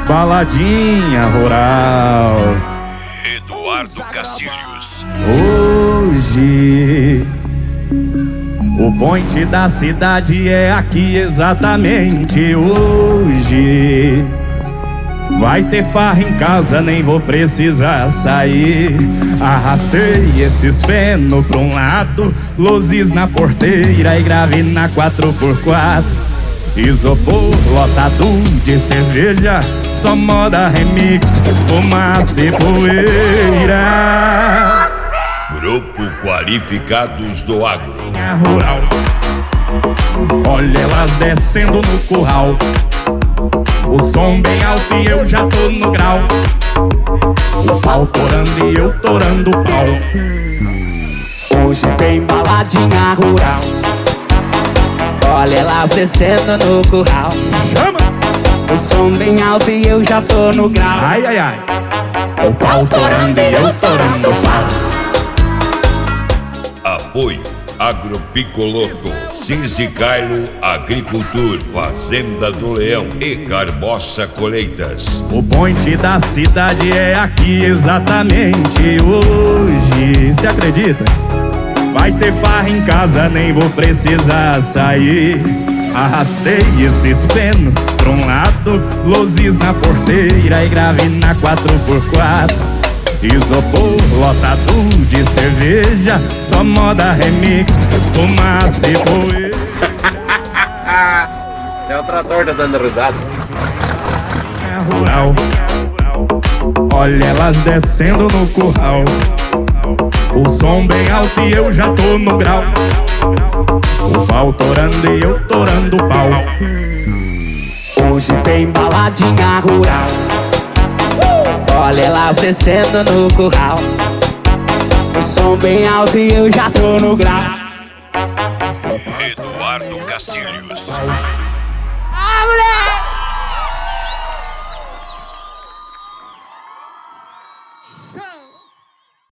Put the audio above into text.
Baladinha rural. Eduardo Castilhos. Hoje o point da cidade é aqui exatamente hoje. Vai ter farra em casa, nem vou precisar sair. Arrastei esses feno pra um lado, luzes na porteira e grave na 4x4. Isopor lotado de cerveja, só moda remix, fumaça e poeira. Grupo Qualificados do Agro. Rural. Olha elas descendo no curral, o som bem alto e eu já tô no grau. O pau torando e eu torando o pau. Hoje tem baladinha rural. Olha elas descendo no curral. Chama! O som bem alto e eu já tô no grau. Ai, ai, ai. O pau torando e eu torando o pau. Apoio Agropicoloto, Cisicailo Agricultura, Fazenda do Leão e Carboça Colheitas. O point da cidade é aqui exatamente hoje. Se acredita? Vai ter farra em casa, nem vou precisar sair. Arrastei esses feno pra um lado, luzes na porteira e grave na 4x4. Isopor lotado de cerveja, só moda remix, fumaça e poeira. Até o trator tá dando risada. Rural. Olha elas descendo no curral, o som bem alto e eu já tô no grau. O pau torando e eu torando o pau. Hoje tem baladinha rural. Olha elas descendo no curral, o som bem alto e eu já tô no grau. Eduardo Castilhos. Ah, moleque!